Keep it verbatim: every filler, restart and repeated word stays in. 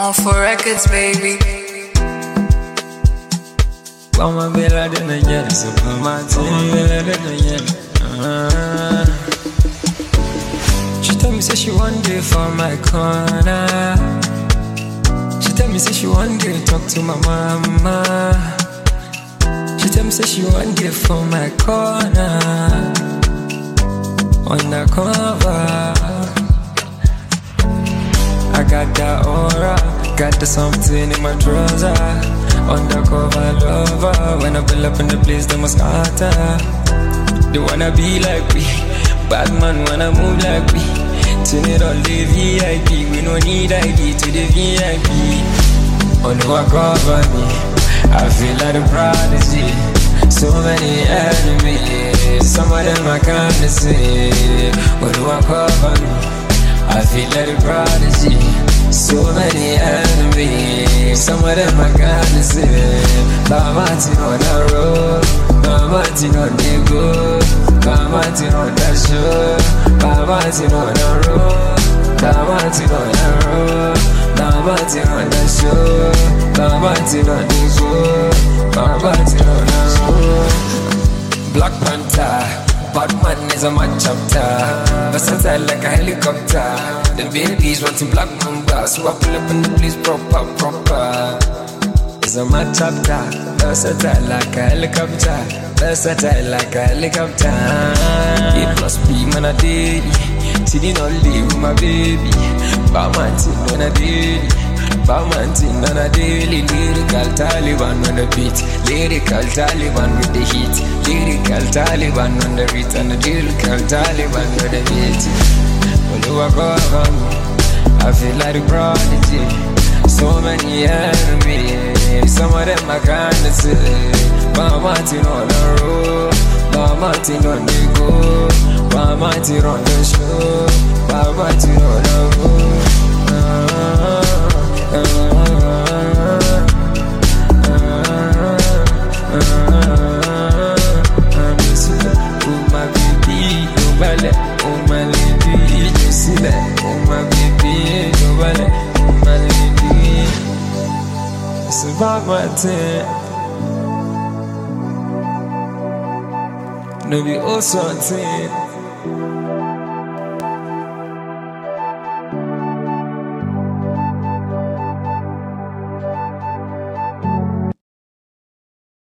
On for records, baby. Mama bella de na yen, so mama bella de na yen. She tell me say she one day for my corner. She tell me say she one day talk to my mama. She tell me say she one day for my corner. Undercover, I got that aura, got the something in my trouser. Undercover lover, when I pull up in the place, they must scatter. They wanna be like we, bad man wanna move like we. Turn it on the V I P, we no need I D to the V I P. Undercover me, I feel like a prodigy. So many enemies, some of them I can't see. When you walk over me, I feel like a prodigy. So many enemies, some of them I can't see. Bamatin on the road, Bamatin on the go, Bamatin on the show, Bamatin on the road, Bamatin on the road, Bamatin on the show, Bamatin on the show, Bamatin on the show. Black Panther. Batman is a mad chapter, versatile like a helicopter. The babies wanting black mamba, so I pull up in the place proper, proper. It's a mad chapter, versatile like a helicopter, versatile like a helicopter. It must be man a daily, sitting all day with my baby. Batman sitting on a daily, Batman sitting on a daily. Lyrical Taliban on the beat, lyrical Taliban with the heat, lyrical Taliban on the beat, and the lyrical Taliban with the beat. When you walk over me, I feel like a prodigy. So many enemies, some of them I can't see. Bamatin on the road, Bamatin on the go, Bamatin on the show, Bamatin on the road. Uh, uh, uh, oh my baby, nobody, oh my lady, you see that? Oh my baby, nobody, oh my lady. It's about my time. No be all something.